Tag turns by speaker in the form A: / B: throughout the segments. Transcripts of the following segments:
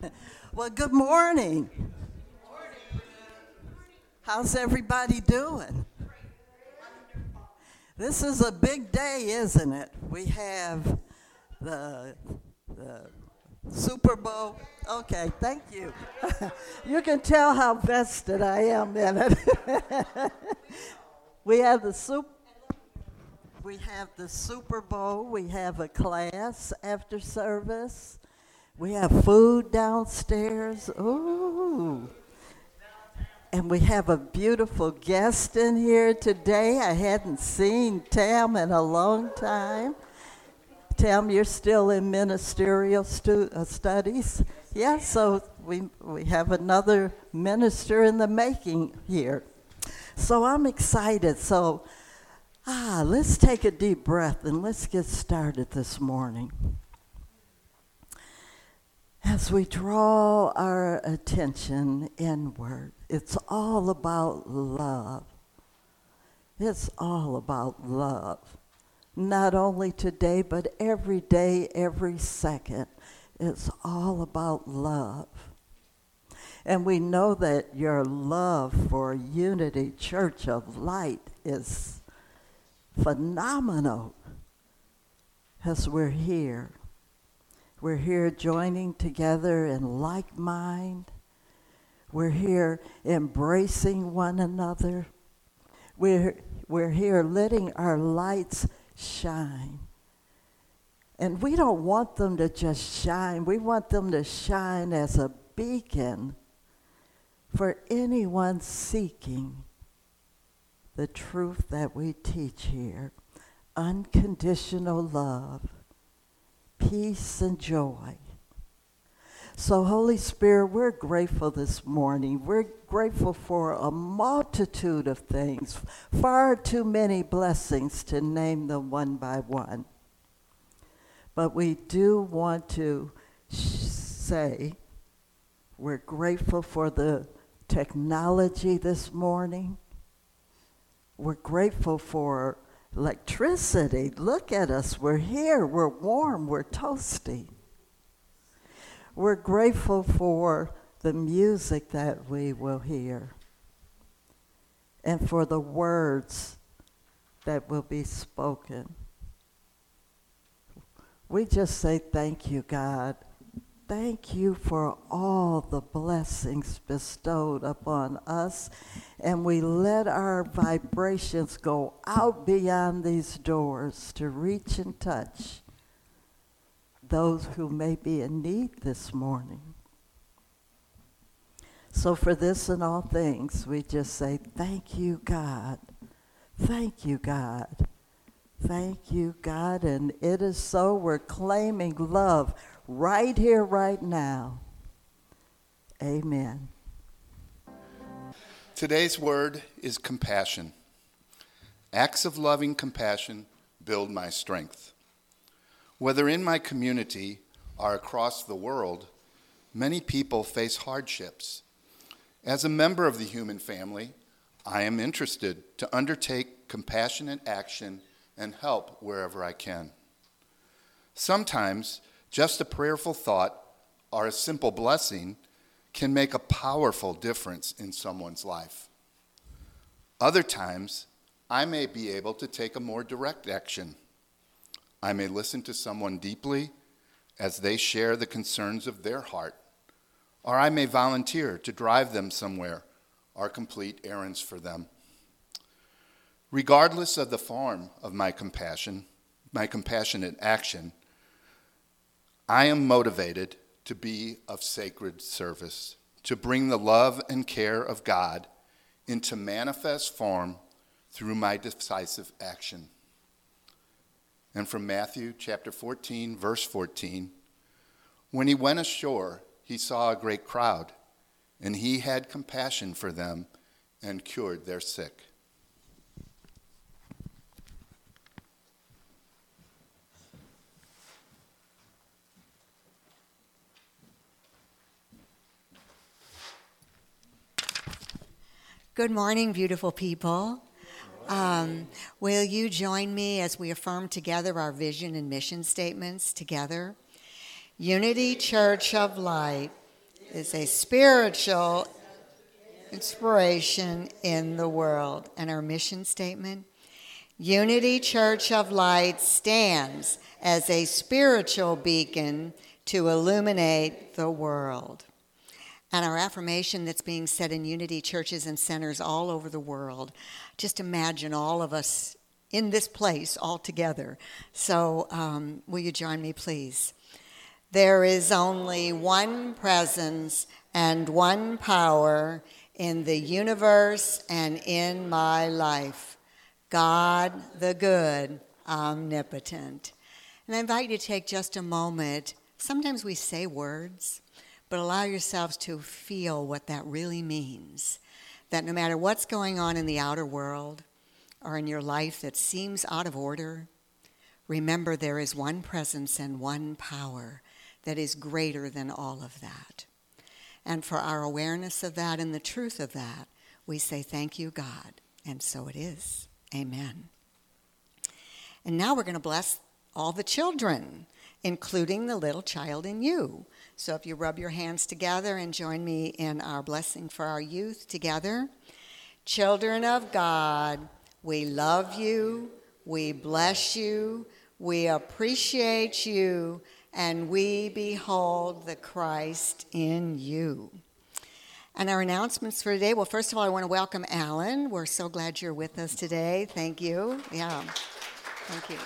A: Well, good morning. How's everybody doing? This is a big day, isn't it? We have the, the Super Bowl. Okay, thank you. You can tell how vested I am in it. we have the Super We have the Super Bowl. We have a class after service. We have food downstairs. Ooh. And we have a beautiful guest in here today. I hadn't seen Tam in a long time. Tam, you're still in ministerial studies? Yeah, so we have another minister in the making here. So I'm excited. So, let's take a deep breath and let's get started this morning. As we draw our attention inward, it's all about love. It's all about love. Not only today, but every day, every second. It's all about love. And we know that your love for Unity Church of Light is phenomenal as we're here. We're here joining together in like mind. We're here embracing one another. We're here letting our lights shine. And we don't want them to just shine. We want them to shine as a beacon for anyone seeking the truth that we teach here. Unconditional love, peace and joy. So Holy Spirit, we're grateful this morning. We're grateful for a multitude of things, far too many blessings to name them one by one. But we do want to say we're grateful for the technology this morning. We're grateful for electricity. Look at us. We're here. We're warm. We're toasty. We're grateful for the music that we will hear and for the words that will be spoken. We just say thank you, God. Thank you for all the blessings bestowed upon us, and we let our vibrations go out beyond these doors to reach and touch those who may be in need this morning. So for this and all things, we just say thank you, God. Thank you, God. Thank you, God. And it is so. We're claiming love right here, right now. Amen.
B: Today's word is compassion. Acts of loving compassion build my strength. Whether in my community or across the world, many people face hardships. As a member of the human family, I am interested to undertake compassionate action and help wherever I can. Sometimes, just a prayerful thought or a simple blessing can make a powerful difference in someone's life. Other times, I may be able to take a more direct action. I may listen to someone deeply as they share the concerns of their heart, or I may volunteer to drive them somewhere or complete errands for them. Regardless of the form of my compassionate action, I am motivated to be of sacred service, to bring the love and care of God into manifest form through my decisive action. And from Matthew chapter 14, verse 14, when he went ashore, he saw a great crowd, and he had compassion for them and cured their sick.
C: Good morning, beautiful people. Will you join me as we affirm together our vision and mission statements together? Unity Church of Light, is a spiritual inspiration in the world. And our mission statement, Unity Church of Light stands as a spiritual beacon to illuminate the world. And our affirmation that's being said in Unity churches and centers all over the world. Just imagine all of us in this place all together. So will you join me, please? There is only one presence and one power in the universe and in my life. God the good, omnipotent. And I invite you to take just a moment. Sometimes we say words, but allow yourselves to feel what that really means. That no matter what's going on in the outer world or in your life that seems out of order, remember there is one presence and one power that is greater than all of that. And for our awareness of that and the truth of that, we say, thank you, God. And so it is. Amen. And now we're going to bless all the children, including the little child in you. So if you rub your hands together and join me in our blessing for our youth together. Children of God, we love you, we bless you, we appreciate you, and we behold the Christ in you. And our announcements for today, well, first of all, I want to welcome Alan. We're so glad you're with us today. Thank you. Yeah, thank you.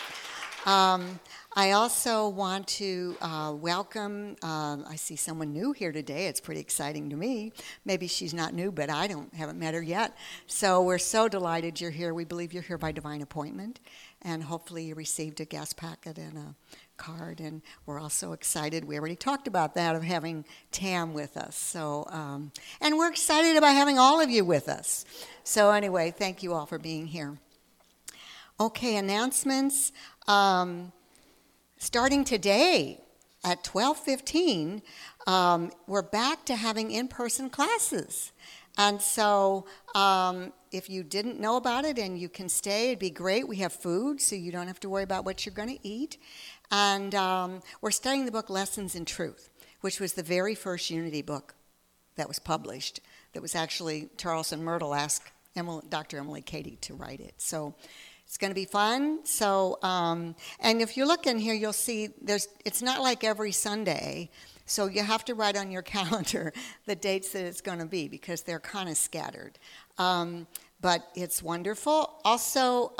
C: I also want to welcome, I see someone new here today. It's pretty exciting to me. Maybe she's not new, but I haven't met her yet. So we're so delighted you're here. We believe you're here by divine appointment. And hopefully you received a guest packet and a card. And we're also excited. We already talked about that, of having Tam with us. So, and we're excited about having all of you with us. So anyway, thank you all for being here. Okay, announcements. Starting today at 12:15, we're back to having in-person classes. And so if you didn't know about it and you can stay, it'd be great. We have food, so you don't have to worry about what you're going to eat. And we're studying the book Lessons in Truth, which was the very first Unity book that was published. That was actually Charleston Myrtle asked Dr. Emily Cady to write it. So it's going to be fun. So, and if you look in here, you'll see it's not like every Sunday. So you have to write on your calendar the dates that it's going to be, because they're kind of scattered. But it's wonderful. Also,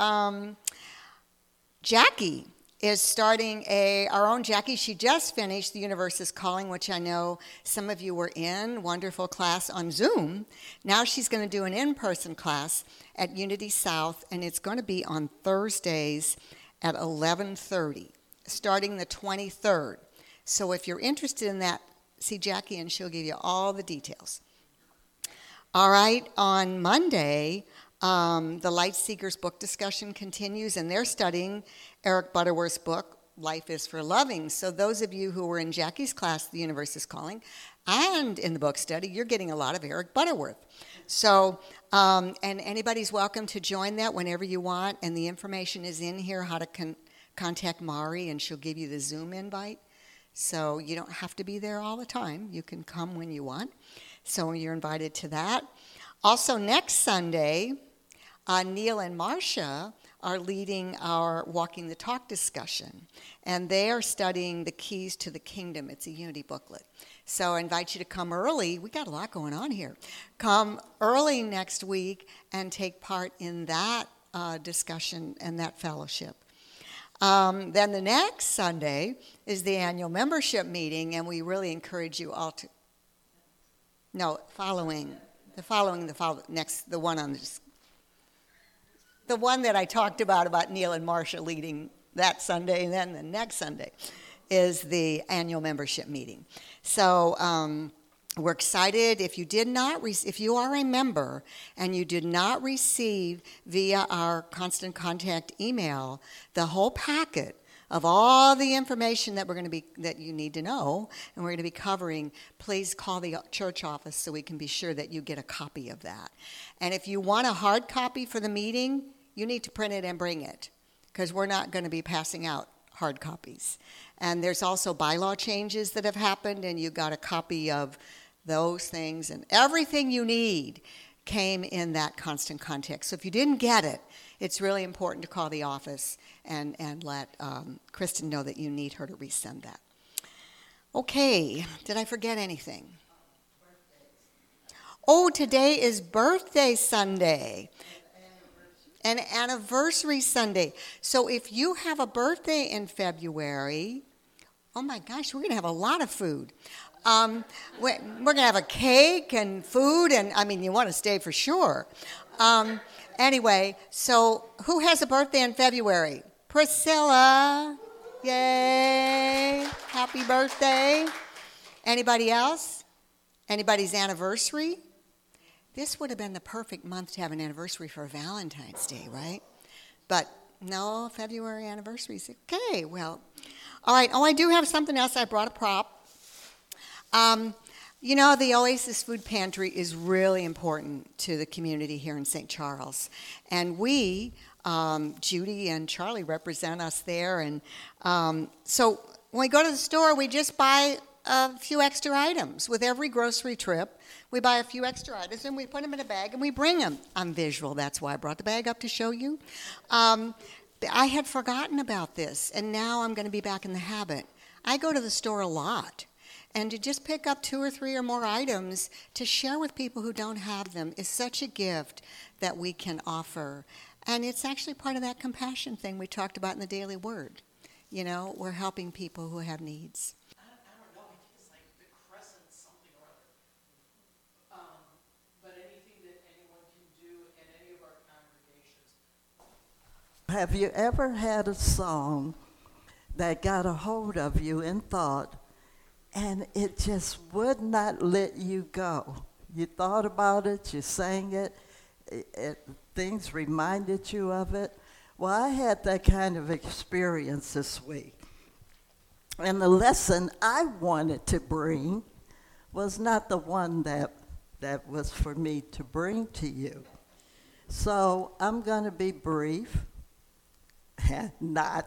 C: Jackie is starting our own Jackie. She just finished The Universe is Calling, which I know some of you were in. Wonderful class on Zoom. Now she's going to do an in-person class at Unity South, and it's going to be on Thursdays at 11:30, starting the 23rd. So if you're interested in that, see Jackie and she'll give you all the details. All right, on Monday, the Light Seekers book discussion continues, and they're studying Eric Butterworth's book, Life is for Loving. So those of you who were in Jackie's class, The Universe is Calling, and in the book study, you're getting a lot of Eric Butterworth. So, and anybody's welcome to join that whenever you want, and the information is in here, how to contact Mari, and she'll give you the Zoom invite. So you don't have to be there all the time. You can come when you want. So you're invited to that. Also, next Sunday, Neil and Marcia are leading our Walking the Talk discussion, and they are studying The Keys to the Kingdom. It's a Unity booklet. So I invite you to come early. We got a lot going on here. Come early next week and take part in that discussion and that fellowship. Then the next Sunday is the annual membership meeting, and we really encourage you all to. No, the one on this. The one that I talked about Neil and Marcia leading that Sunday, and then the next Sunday is the annual membership meeting. So we're excited. If you are a member and you did not receive via our constant contact email the whole packet of all the information that you need to know, and we're going to be covering, please call the church office so we can be sure that you get a copy of that. And if you want a hard copy for the meeting, you need to print it and bring it, because we're not going to be passing out hard copies. And there's also bylaw changes that have happened, and you got a copy of those things, and everything you need came in that constant context. So if you didn't get it, it's really important to call the office and let Kristen know that you need her to resend that. Okay, did I forget anything? Oh, today is birthday Sunday. An anniversary Sunday. So if you have a birthday in February, oh my gosh, we're going to have a lot of food. We're going to have a cake and food, and I mean, you want to stay for sure. Anyway, so who has a birthday in February? Priscilla. Yay. Happy birthday. Anybody else? Anybody's anniversary? This would have been the perfect month to have an anniversary for Valentine's Day, right? But no, February anniversaries. Okay, well, all right. Oh, I do have something else. I brought a prop. You know, the Oasis Food Pantry is really important to the community here in St. Charles. And we, Judy and Charlie represent us there. And so when we go to the store, we just buy a few extra items. With every grocery trip, we buy a few extra items and we put them in a bag and we bring them. I'm visual, that's why I brought the bag up to show you. I had forgotten about this, and now I'm going to be back in the habit. I go to the store a lot. And to just pick up 2 or 3 or more items to share with people who don't have them is such a gift that we can offer. And it's actually part of that compassion thing we talked about in the Daily Word. You know, we're helping people who have needs.
D: I don't know, I think it's like the Crescent something or other. But anything that anyone can do in any of our congregations.
A: Have you ever had a song that got a hold of you in thought, and it just would not let you go? You thought about it, you sang it, things reminded you of it. Well, I had that kind of experience this week. And the lesson I wanted to bring was not the one that was for me to bring to you. So I'm going to be brief. Not.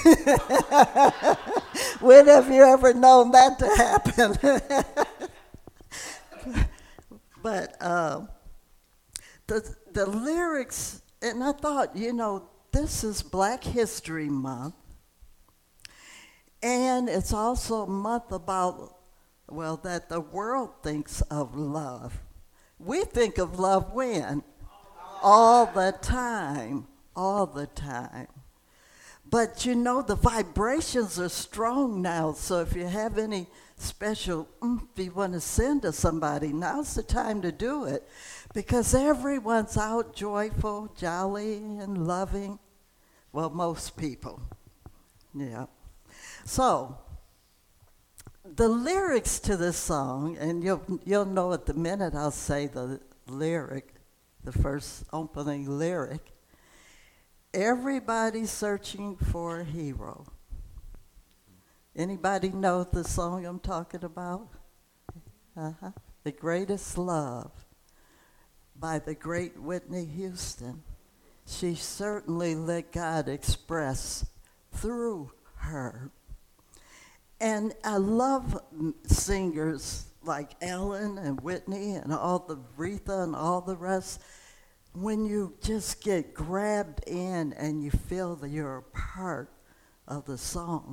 A: When have you ever known that to happen? But the lyrics, and I thought, you know, this is Black History Month, and it's also a month about, well, that the world thinks of love. We think of love when? All the time. All the time. But you know, the vibrations are strong now, so if you have any special you want to send to somebody, now's the time to do it, because everyone's out joyful, jolly, and loving. Well, most people. Yeah. So, the lyrics to this song, and you'll know it the minute I'll say the lyric, the first opening lyric. Everybody's searching for a hero. Anybody know the song I'm talking about? The Greatest Love by the great Whitney Houston. She certainly let God express through her. And I love singers like Ellen and Whitney and all the Aretha and all the rest. When you just get grabbed in and you feel that you're a part of the song.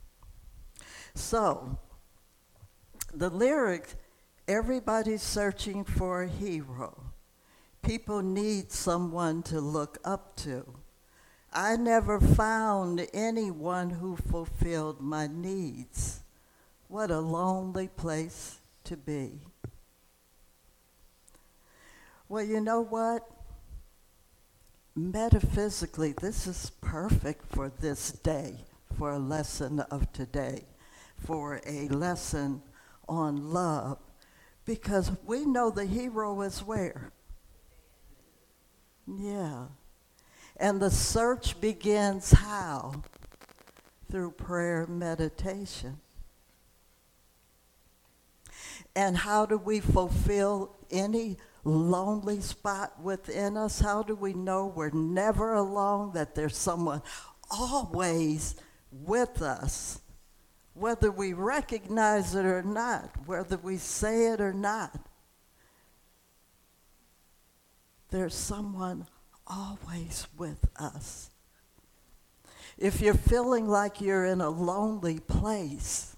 A: So, the lyric, everybody's searching for a hero. People need someone to look up to. I never found anyone who fulfilled my needs. What a lonely place to be. Well, you know what? Metaphysically, this is perfect for this day, for a lesson of today, for a lesson on love, because we know the hero is where? Yeah. And the search begins how? Through prayer and meditation. And how do we fulfill any lonely spot within us? How do we know we're never alone, that there's someone always with us, whether we recognize it or not, whether we say it or not. There's someone always with us. If you're feeling like you're in a lonely place,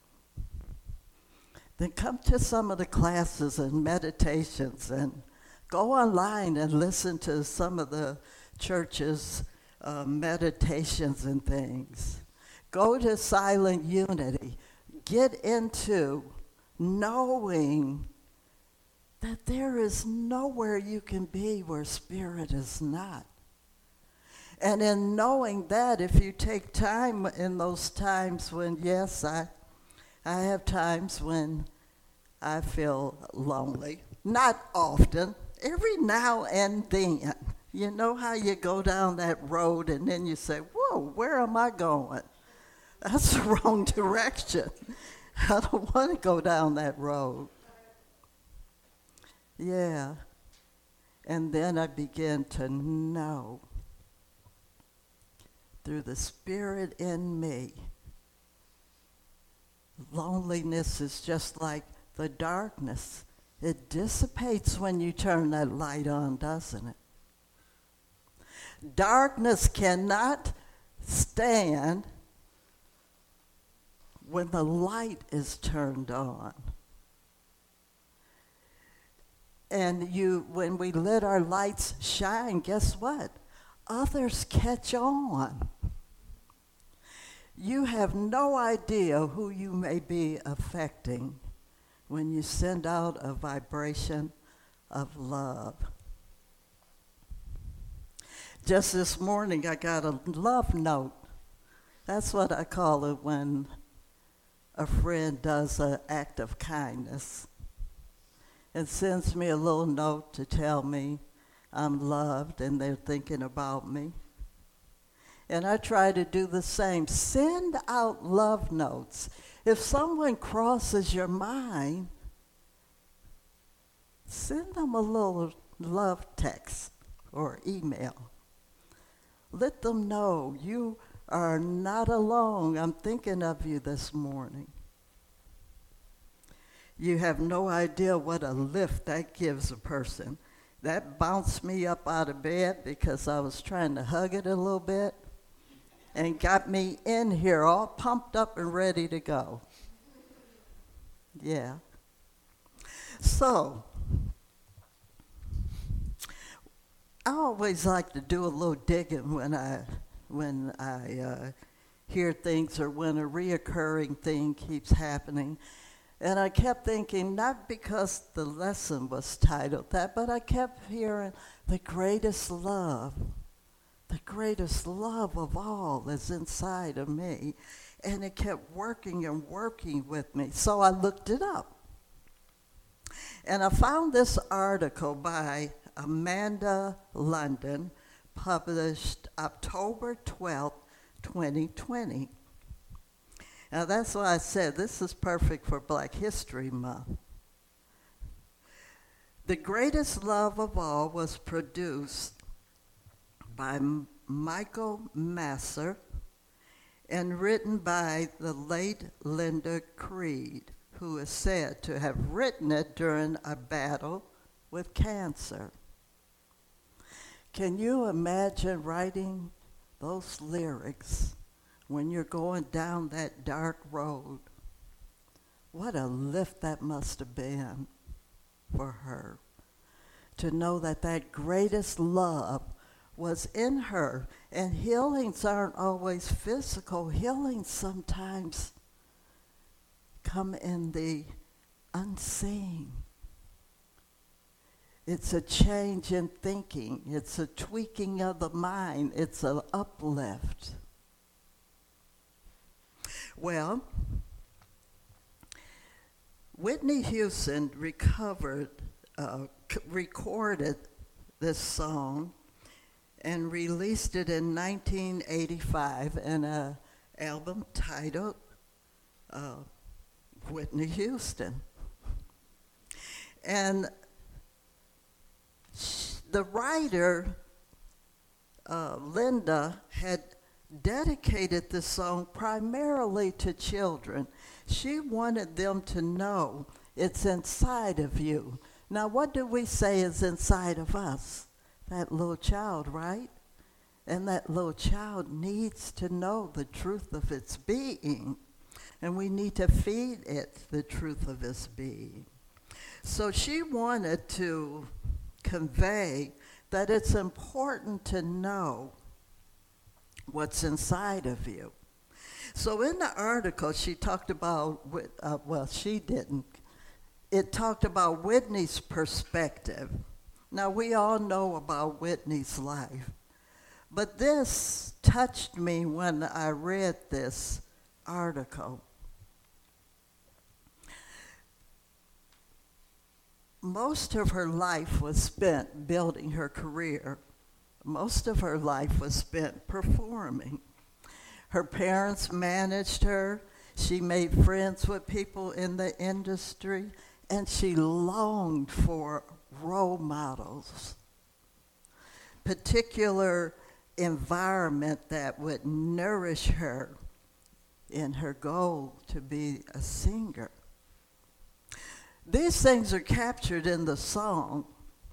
A: then come to some of the classes and meditations and go online and listen to some of the church's meditations and things. Go to Silent Unity. Get into knowing that there is nowhere you can be where spirit is not. And in knowing that, if you take time in those times when, yes, I have times when I feel lonely. Not often, every now and then. You know how you go down that road and then you say, whoa, where am I going? That's the wrong direction. I don't want to go down that road. Yeah. And then I began to know through the Spirit in me, loneliness is just like the darkness. It dissipates when you turn that light on, doesn't it? Darkness cannot stand when the light is turned on. And when we let our lights shine, guess what? Others catch on. You have no idea who you may be affecting when you send out a vibration of love. Just this morning, I got a love note. That's what I call it when a friend does an act of kindness and sends me a little note to tell me I'm loved and they're thinking about me. And I try to do the same. Send out love notes. If someone crosses your mind, send them a little love text or email. Let them know you are not alone. I'm thinking of you this morning. You have no idea what a lift that gives a person. That bounced me up out of bed because I was trying to hug it a little bit and got me in here all pumped up and ready to go. Yeah. So, I always like to do a little digging when I hear things or when a reoccurring thing keeps happening. And I kept thinking, not because the lesson was titled that, but I kept hearing the greatest love of all is inside of me. And it kept working and working with me. So I looked it up. And I found this article by Amanda London, published October 12th, 2020. Now that's why I said this is perfect for Black History Month. The Greatest Love of All was produced by Michael Masser and written by the late Linda Creed, who is said to have written it during a battle with cancer. Can you imagine writing those lyrics when you're going down that dark road? What a lift that must have been for her to know that that greatest love was in her. And healings aren't always physical. Healings sometimes come in the unseen. It's a change in thinking. It's a tweaking of the mind. It's an uplift. Well, Whitney Houston recorded this song and released it in 1985 in an album titled Whitney Houston. And the writer, Linda, had dedicated this song primarily to children. She wanted them to know it's inside of you. Now, what do we say is inside of us? That little child, right? And that little child needs to know the truth of its being. And we need to feed it the truth of its being. So she wanted to convey that it's important to know what's inside of you. So in the article, she talked about, she didn't. It talked about Whitney's perspective. Now, we all know about Whitney's life. But this touched me when I read this article. Most of her life was spent building her career. Most of her life was spent performing. Her parents managed her. She made friends with people in the industry, and she longed for role models, particular environment that would nourish her in her goal to be a singer. These things are captured in the song.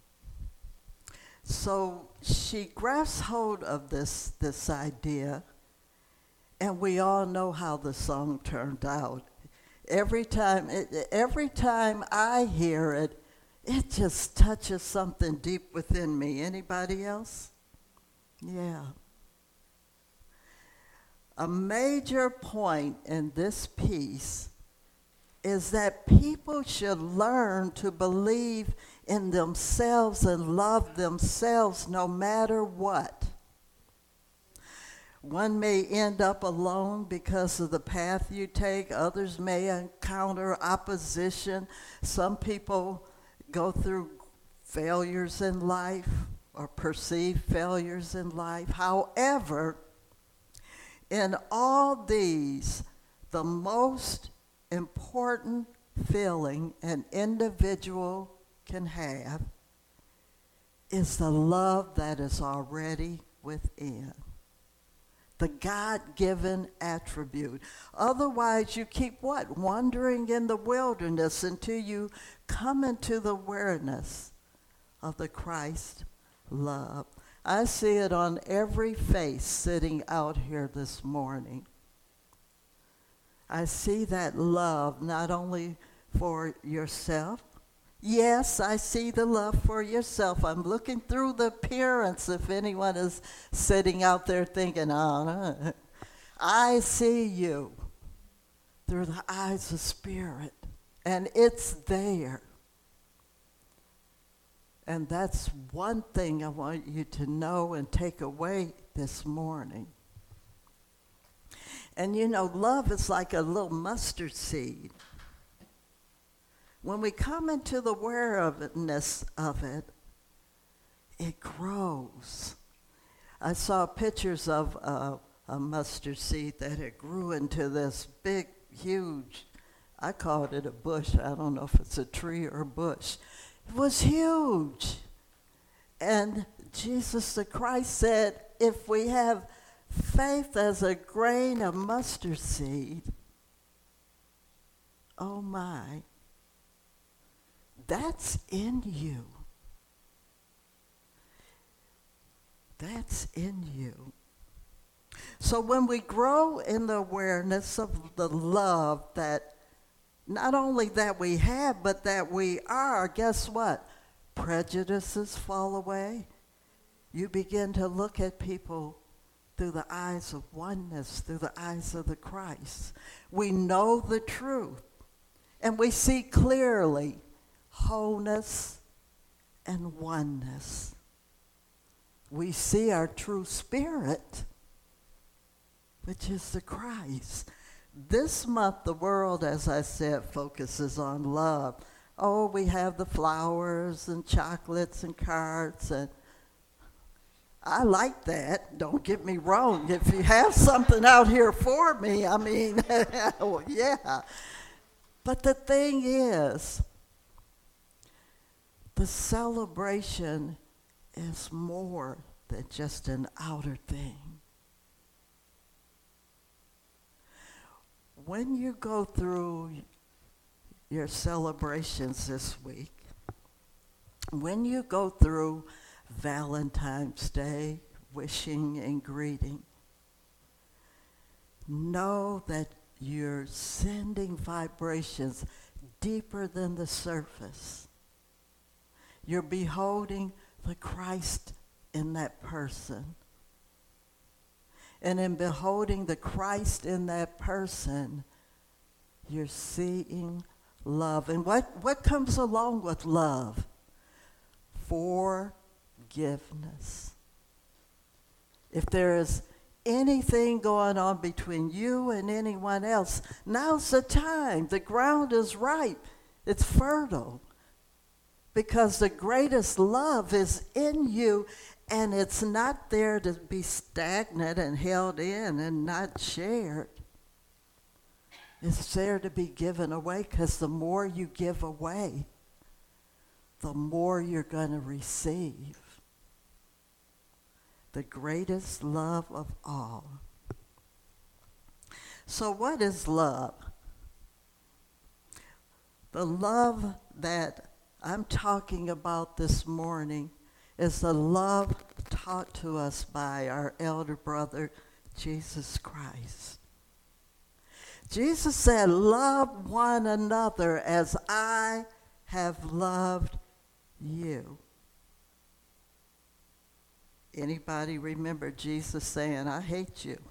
A: So she grasps hold of this idea, and we all know how the song turned out. Every time I hear it, it just touches something deep within me. Anybody else? Yeah. A major point in this piece is that people should learn to believe in themselves and love themselves no matter what. One may end up alone because of the path you take. Others may encounter opposition. Some people go through failures in life or perceived failures in life. However, in all these, the most important feeling an individual can have is the love that is already within. The God-given attribute. Otherwise, you keep what? Wandering in the wilderness until you come into the awareness of the Christ love. I see it on every face sitting out here this morning. I see that love not only for yourself. Yes, I see the love for yourself. I'm looking through the appearance if anyone is sitting out there thinking, oh, no. I see you through the eyes of spirit, and it's there. And that's one thing I want you to know and take away this morning. And you know, love is like a little mustard seed. When we come into the awareness of it, it grows. I saw pictures of a mustard seed that it grew into this big, huge, I called it a bush. I don't know if it's a tree or a bush. It was huge. And Jesus the Christ said, if we have faith as a grain of mustard seed, oh my, that's in you. That's in you. So when we grow in the awareness of the love that not only that we have, but that we are, guess what? Prejudices fall away. You begin to look at people through the eyes of oneness, through the eyes of the Christ. We know the truth, and we see clearly wholeness and oneness. We see our true spirit, which is the Christ. This month, the world, as I said, focuses on love. Oh, we have the flowers and chocolates and cards, and I like that. Don't get me wrong. If you have something out here for me, I mean, well, yeah. But the thing is, the celebration is more than just an outer thing. when you go through your celebrations this week, when you go through Valentine's Day, wishing and greeting, know that you're sending vibrations deeper than the surface. You're beholding the Christ in that person. And in beholding the Christ in that person, you're seeing love. And what comes along with love? Forgiveness. If there is anything going on between you and anyone else, now's the time. The ground is ripe. It's fertile. Because the greatest love is in you, and it's not there to be stagnant and held in and not shared. It's there to be given away, because the more you give away, the more you're going to receive. The greatest love of all. So what is love? The love that I'm talking about this morning is the love taught to us by our elder brother, Jesus Christ. Jesus said, love one another as I have loved you. Anybody remember Jesus saying, I hate you?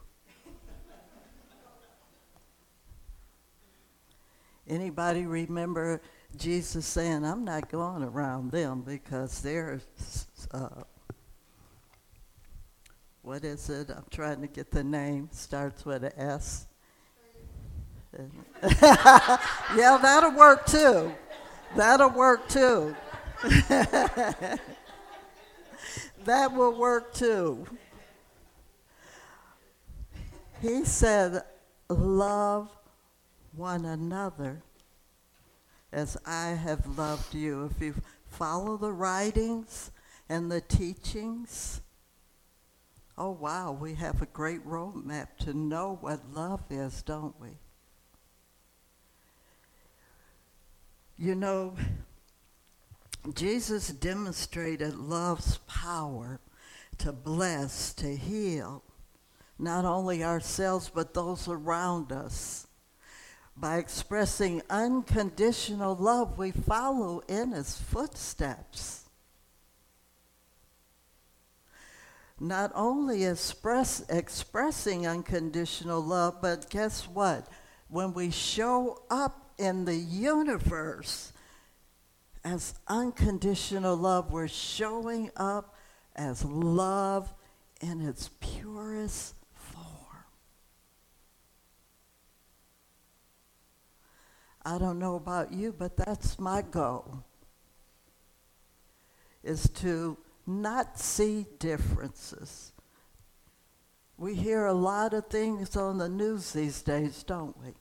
A: Anybody remember Jesus saying, I'm not going around them because they're, what is it? I'm trying to get the name. Starts with an S. Yeah, that'll work too. That'll work too. That will work too. He said, love one another as I have loved you. If you follow the writings and the teachings, oh wow, we have a great roadmap to know what love is, don't we? You know, Jesus demonstrated love's power to bless, to heal, not only ourselves but those around us. By expressing unconditional love, we follow in his footsteps. Not only expressing unconditional love, but guess what? When we show up in the universe as unconditional love, we're showing up as love in its purest form. I don't know about you, but that's my goal, is to not see differences. We hear a lot of things on the news these days, don't we?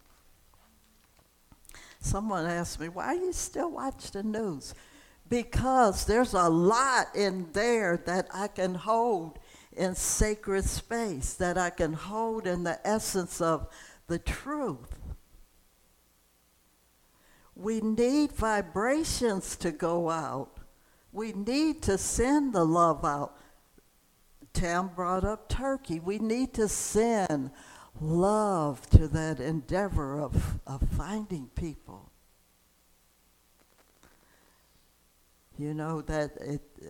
A: Someone asked me, why do you still watch the news? Because there's a lot in there that I can hold in sacred space, that I can hold in the essence of the truth. We need vibrations to go out. We need to send the love out. Tam brought up Turkey. We need to send love to that endeavor of finding people. You know, that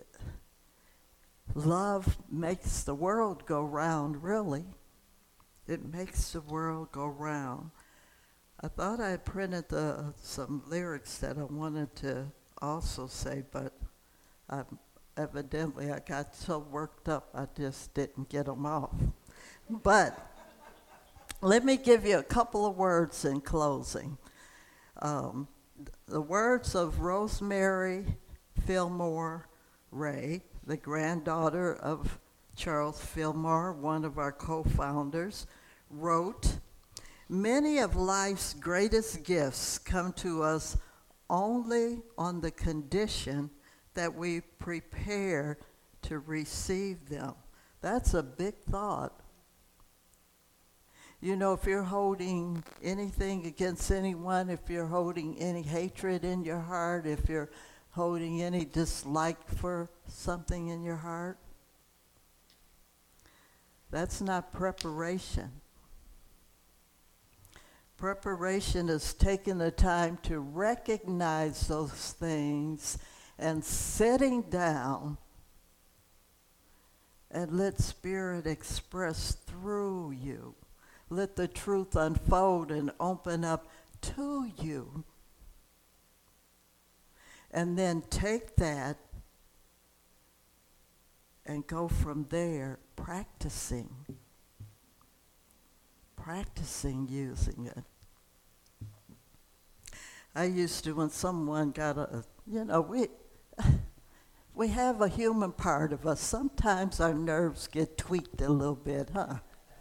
A: love makes the world go round, really. It makes the world go round. I thought I had printed some lyrics that I wanted to also say, but evidently I got so worked up I just didn't get them off. But let me give you a couple of words in closing. The words of Rosemary Fillmore Ray, the granddaughter of Charles Fillmore, one of our co-founders, wrote, "Many of life's greatest gifts come to us only on the condition that we prepare to receive them." That's a big thought. You know, if you're holding anything against anyone, if you're holding any hatred in your heart, if you're holding any dislike for something in your heart, that's not preparation. Preparation is taking the time to recognize those things and sitting down and let Spirit express through you. Let the truth unfold and open up to you. And then take that and go from there practicing using it. I used to, when someone got we have a human part of us. Sometimes our nerves get tweaked a little bit, huh?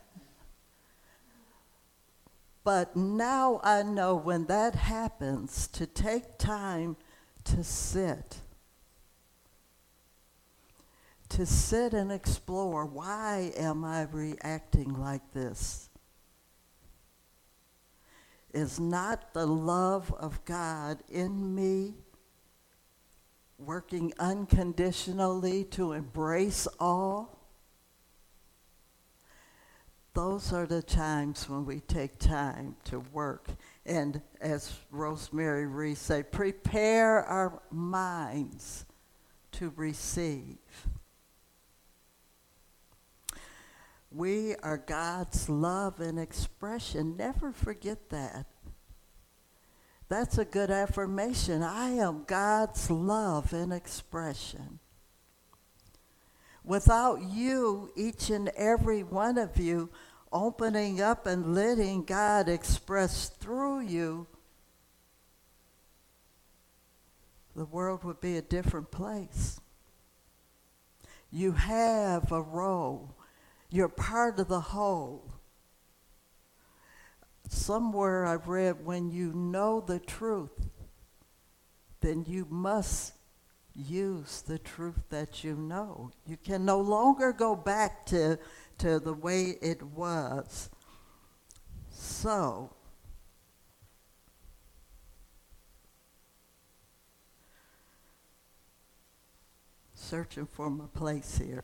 A: But now I know when that happens, to take time to sit and explore, why am I reacting like this? Is not the love of God in me working unconditionally to embrace all? Those are the times when we take time to work. And as Rosemary Reese said, prepare our minds to receive. We are God's love and expression. Never forget that. That's a good affirmation. I am God's love and expression. Without you, each and every one of you, opening up and letting God express through you, the world would be a different place. You have a role. You're part of the whole. Somewhere I've read, when you know the truth, then you must use the truth that you know. You can no longer go back to the way it was. So, searching for my place here.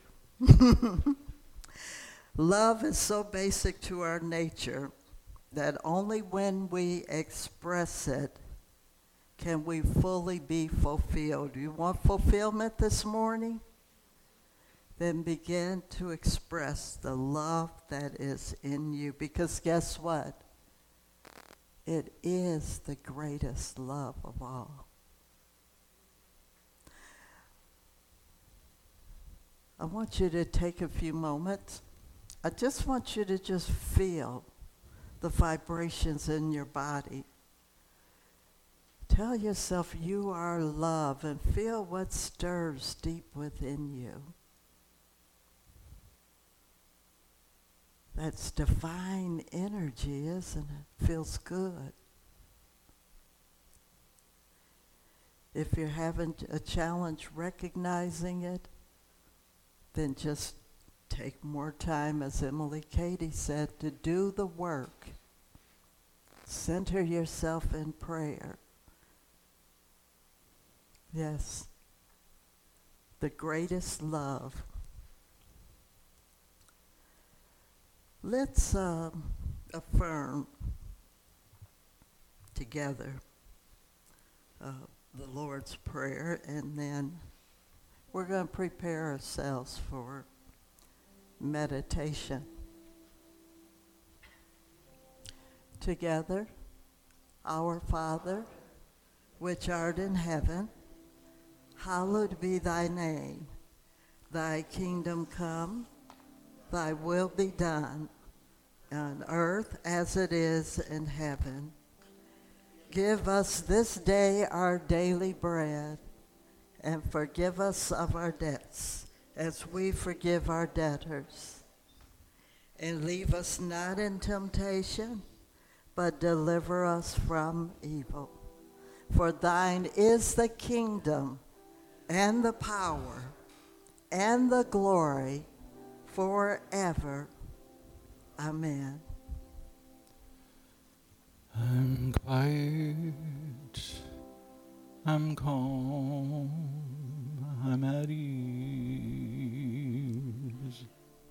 A: Love is so basic to our nature that only when we express it can we fully be fulfilled. You want fulfillment this morning? Then begin to express the love that is in you. Because guess what? It is the greatest love of all. I want you to take a few moments. I just want you to just feel the vibrations in your body. Tell yourself you are love and feel what stirs deep within you. That's divine energy, isn't it? Feels good. If you're having a challenge recognizing it, then just take more time, as Emily Cady said, to do the work. Center yourself in prayer. Yes, the greatest love. Let's affirm together the Lord's Prayer, and then we're going to prepare ourselves for meditation. Together, Our Father, which art in heaven, hallowed be thy name. Thy kingdom come, thy will be done, on earth as it is in heaven. Give us this day our daily bread, and forgive us of our debts, as we forgive our debtors. And leave us not in temptation, but deliver us from evil. For thine is the kingdom, and the power, and the glory, forever. Amen.
E: I'm quiet, I'm calm, I'm at ease.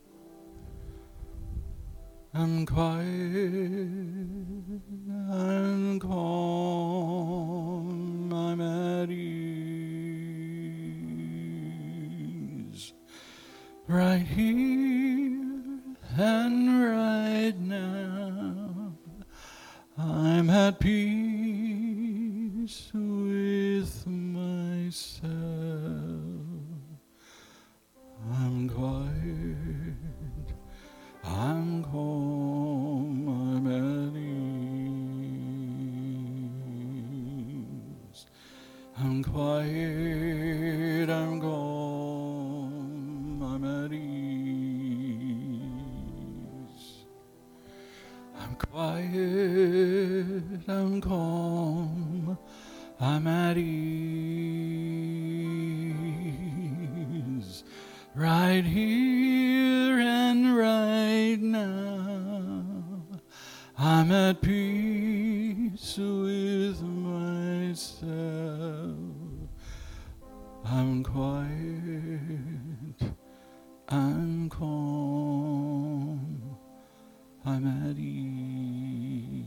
E: I'm quiet, I'm calm, I'm at ease. Right here and right now, I'm at peace with myself. I'm quiet, I'm calm, I'm at ease. I'm quiet, I'm calm, I'm at ease. I'm quiet, I'm calm, I'm at ease. Right here and right now, I'm at peace with myself. I'm quiet, I'm calm, I'm at ease.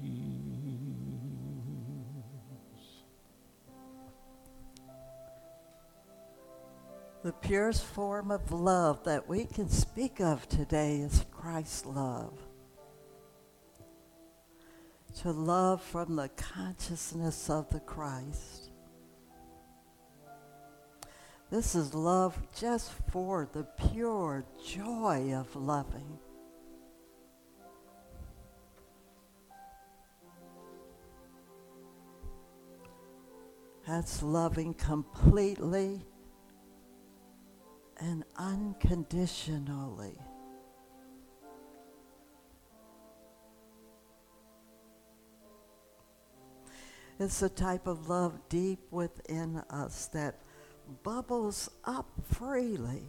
A: The purest form of love that we can speak of today is Christ's love. To love from the consciousness of the Christ. This is love just for the pure joy of loving. That's loving completely and unconditionally. It's a type of love deep within us that bubbles up freely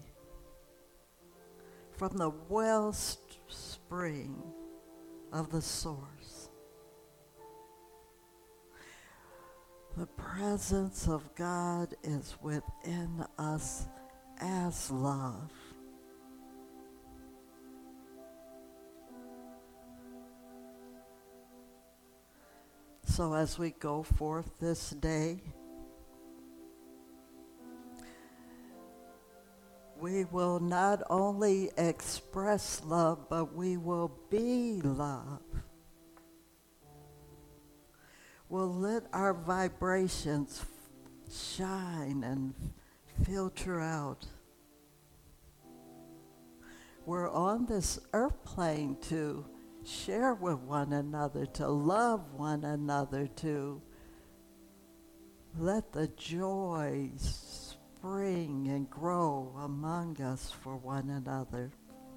A: from the wellspring of the source. The presence of God is within us as love. So as we go forth this day, we will not only express love, but we will be love. We'll let our vibrations shine and filter out. We're on this earth plane to share with one another, to love one another, to let the joy spring and grow among us for one another.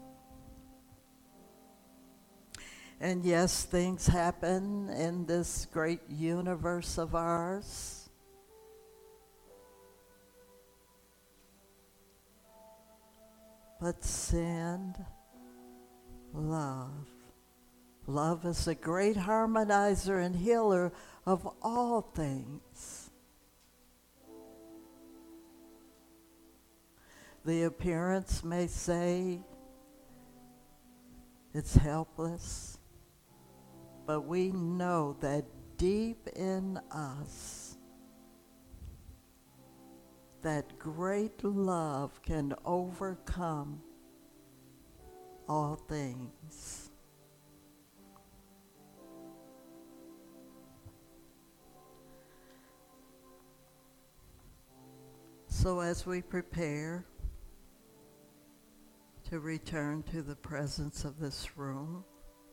A: And yes, things happen in this great universe of ours. But send love. Love is a great harmonizer and healer of all things. The appearance may say it's helpless, but we know that deep in us, that great love can overcome all things. So as we prepare to return to the presence of this room,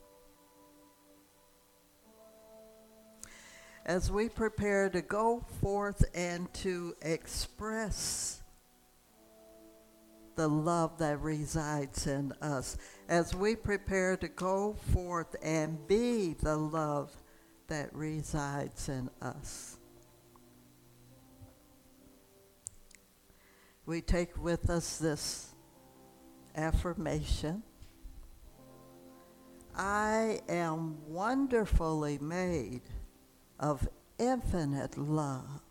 A: as we prepare to go forth and to express the love that resides in us, as we prepare to go forth and be the love that resides in us, we take with us this affirmation I am wonderfully made of infinite love.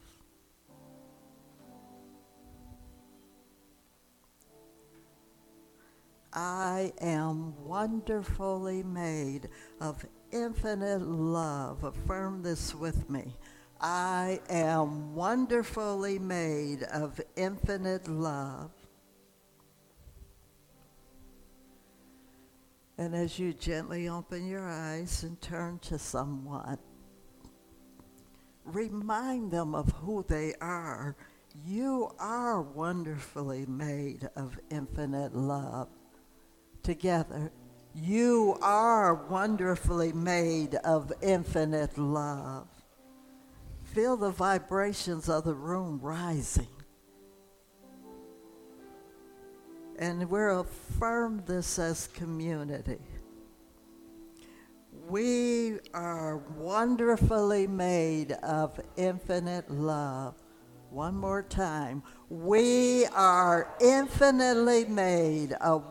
A: I am wonderfully made of infinite love. Affirm this with me. I am wonderfully made of infinite love. And as you gently open your eyes and turn to someone, remind them of who they are. You are wonderfully made of infinite love. Together, you are wonderfully made of infinite love. Feel the vibrations of the room rising. And we'll affirm this as community. We are wonderfully made of infinite love. One more time. We are infinitely made of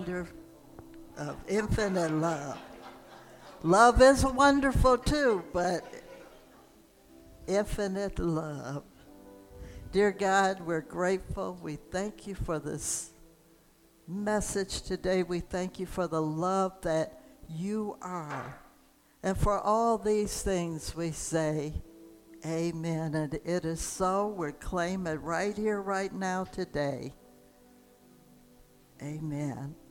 A: infinite love. Love is wonderful too, but infinite love. Dear God, we're grateful. We thank you for this message today. We thank you for the love that you are. And for all these things we say, amen. And it is so. We claim it right here, right now, today. Amen.